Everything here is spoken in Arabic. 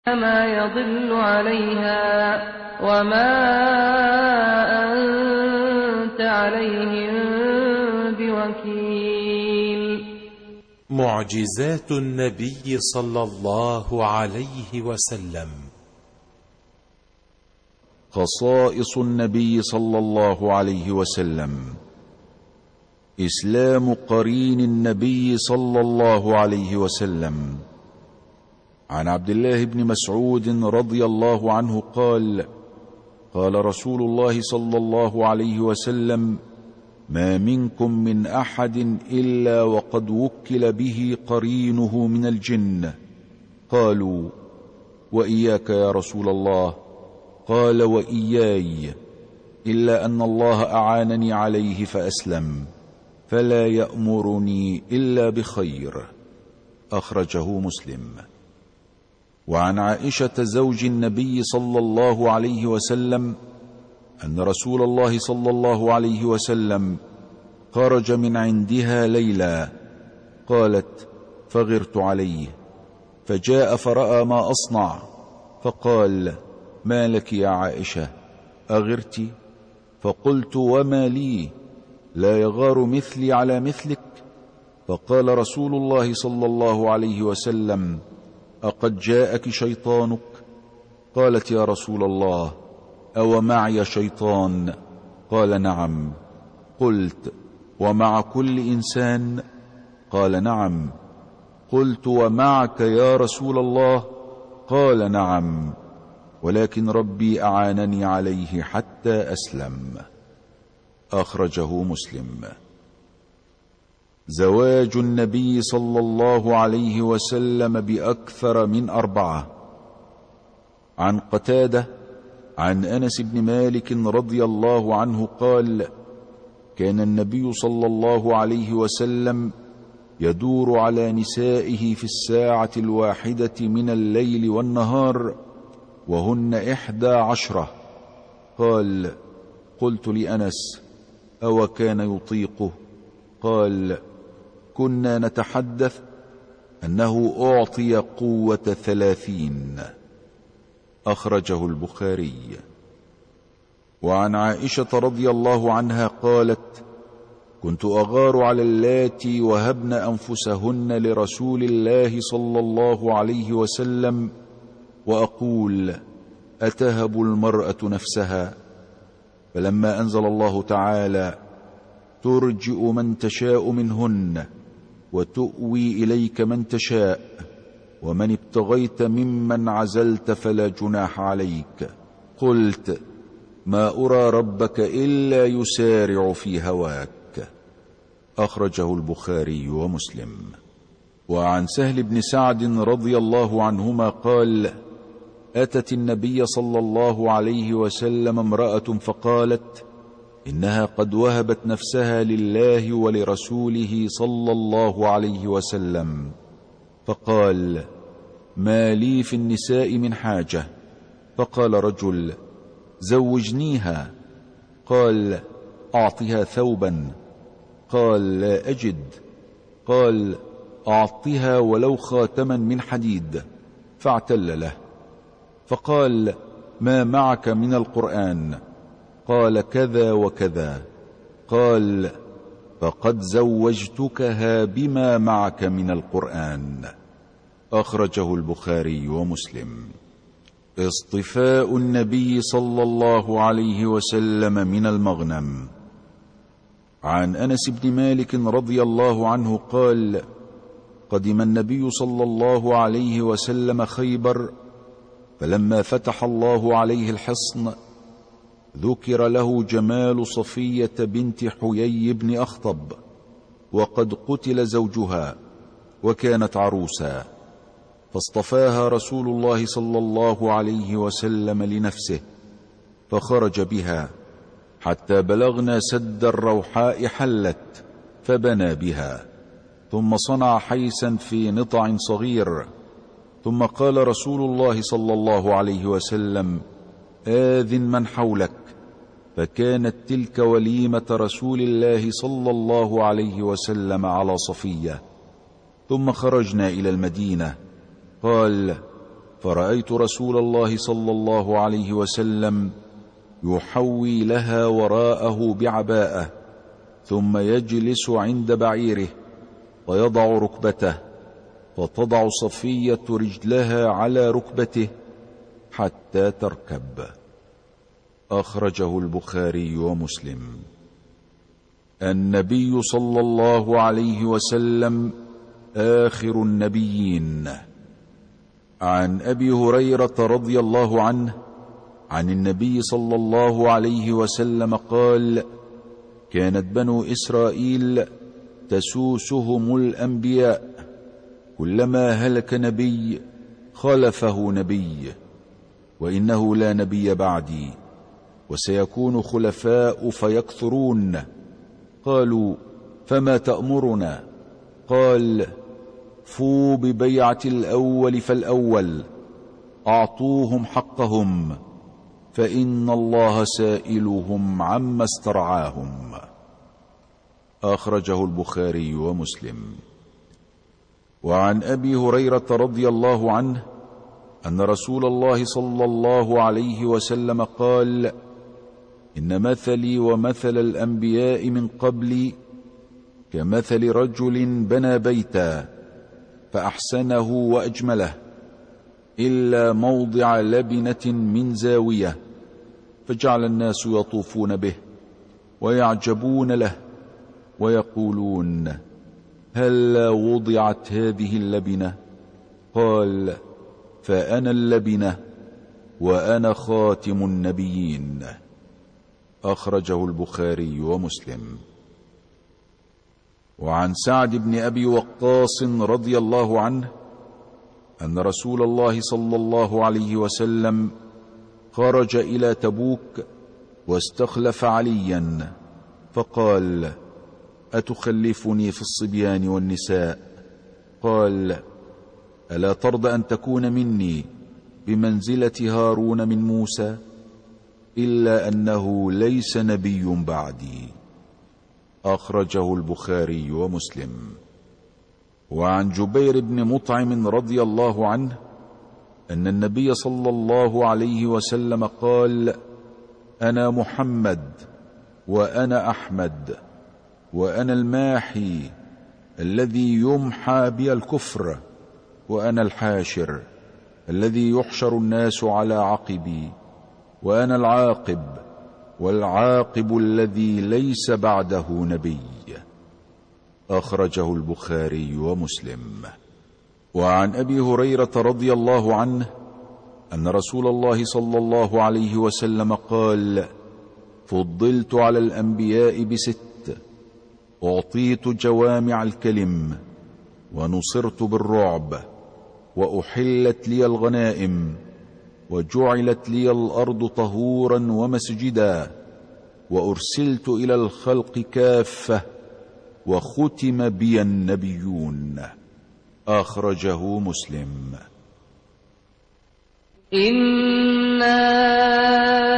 ما يضل عليها وما أنت عليهم بوكيل. معجزات النبي صلى الله عليه وسلم. خصائص النبي صلى الله عليه وسلم: إسلام قرين النبي صلى الله عليه وسلم. عن عبد الله بن مسعود رضي الله عنه قال: قال رسول الله صلى الله عليه وسلم: ما منكم من أحد إلا وقد وكل به قرينه من الجن. قالوا: وإياك يا رسول الله؟ قال: وإياي، إلا أن الله أعانني عليه فأسلم، فلا يأمرني إلا بخير. أخرجه مسلم. وعن عائشة زوج النبي صلى الله عليه وسلم أن رسول الله صلى الله عليه وسلم خرج من عندها ليلا، قالت: فغرت عليه، فجاء فرأى ما أصنع، فقال: ما لك يا عائشة، أغرت؟ فقلت: وما لي، لا يغار مثلي على مثلك؟ فقال رسول الله صلى الله عليه وسلم: أقد جاءك شيطانك؟ قالت: يا رسول الله، أو معي شيطان؟ قال: نعم. قلت: ومع كل إنسان؟ قال: نعم. قلت: ومعك يا رسول الله؟ قال: نعم، ولكن ربي أعانني عليه حتى أسلم. أخرجه مسلم. زواج النبي صلى الله عليه وسلم بأكثر من 4. عن قتادة عن أنس بن مالك رضي الله عنه قال: كان النبي صلى الله عليه وسلم يدور على نسائه في الساعة الواحدة من الليل والنهار، وهن 11. قال: قلت لأنس: أو كان يطيقه؟ قال: كنا نتحدث أنه أعطي قوة 30. أخرجه البخاري. وعن عائشة رضي الله عنها قالت: كنت أغار على اللاتي وهبن أنفسهن لرسول الله صلى الله عليه وسلم، وأقول: أتهب المرأة نفسها؟ فلما أنزل الله تعالى: ترجئ من تشاء منهن وتؤوي إليك من تشاء، ومن ابتغيت ممن عزلت فلا جناح عليك، قلت: ما أرى ربك إلا يسارع في هواك. أخرجه البخاري ومسلم. وعن سهل بن سعد رضي الله عنهما قال: أتت النبي صلى الله عليه وسلم امرأة فقالت: إنها قد وهبت نفسها لله ولرسوله صلى الله عليه وسلم. فقال: ما لي في النساء من حاجة. فقال رجل: زوجنيها. قال: أعطها ثوبا. قال: لا أجد. قال: أعطها ولو خاتما من حديد. فاعتل له. فقال: ما معك من القرآن؟ قال: كذا وكذا. قال: فقد زوجتكها بما معك من القرآن. أخرجه البخاري ومسلم. اصطفاء النبي صلى الله عليه وسلم من المغنم. عن أنس بن مالك رضي الله عنه قال: قدم النبي صلى الله عليه وسلم خيبر، فلما فتح الله عليه الحصن ذكر له جمال صفية بنت حيي بن أخطب، وقد قتل زوجها وكانت عروسا، فاصطفاها رسول الله صلى الله عليه وسلم لنفسه، فخرج بها حتى بلغنا سد الروحاء حلت، فبنى بها، ثم صنع حيسا في نطع صغير، ثم قال رسول الله صلى الله عليه وسلم: آذن من حولك. فكانت تلك وليمة رسول الله صلى الله عليه وسلم على صفية. ثم خرجنا إلى المدينة. قال: فرأيت رسول الله صلى الله عليه وسلم يحوي لها وراءه بعباءة، ثم يجلس عند بعيره ويضع ركبته، فتضع صفية رجلها على ركبته حتى تركب. أخرجه البخاري ومسلم. النبي صلى الله عليه وسلم آخر النبيين. عن أبي هريرة رضي الله عنه عن النبي صلى الله عليه وسلم قال: كانت بنو إسرائيل تسوسهم الأنبياء، كلما هلك نبي خلفه نبي، وإنه لا نبي بعدي، وسيكون خلفاء فيكثرون. قالوا: فما تأمرنا؟ قال: فوا ببيعة الأول فالأول، أعطوهم حقهم، فإن الله سائلهم عما استرعاهم. أخرجه البخاري ومسلم. وعن أبي هريرة رضي الله عنه أن رسول الله صلى الله عليه وسلم قال: إن مثلي ومثل الأنبياء من قبلي كمثل رجل بنى بيتا فأحسنه وأجمله، إلا موضع لبنة من زاوية، فجعل الناس يطوفون به ويعجبون له ويقولون: هلا وضعت هذه اللبنة؟ قال: فأنا اللبنة وأنا خاتم النبيين. أخرجه البخاري ومسلم. وعن سعد بن أبي وقاص رضي الله عنه أن رسول الله صلى الله عليه وسلم خرج إلى تبوك واستخلف عليا، فقال: أتخلفني في الصبيان والنساء؟ قال: ألا ترضى أن تكون مني بمنزلة هارون من موسى؟ إلا أنه ليس نبي بعدي. أخرجه البخاري ومسلم. وعن جبير بن مطعم رضي الله عنه أن النبي صلى الله عليه وسلم قال: أنا محمد وأنا أحمد وأنا الماحي الذي يمحى بي الكفر، وأنا الحاشر الذي يحشر الناس على عقبي، وأنا العاقب والعاقب الذي ليس بعده نبي. أخرجه البخاري ومسلم. وعن أبي هريرة رضي الله عنه أن رسول الله صلى الله عليه وسلم قال: فضلت على الأنبياء ب6: أعطيت جوامع الكلم، ونصرت بالرعب، وأحلت لي الغنائم، وجعلت لي الأرض طهورا ومسجدا، وأرسلت إلى الخلق كافة، وختم بي النبيون. أخرجه مسلم. إنا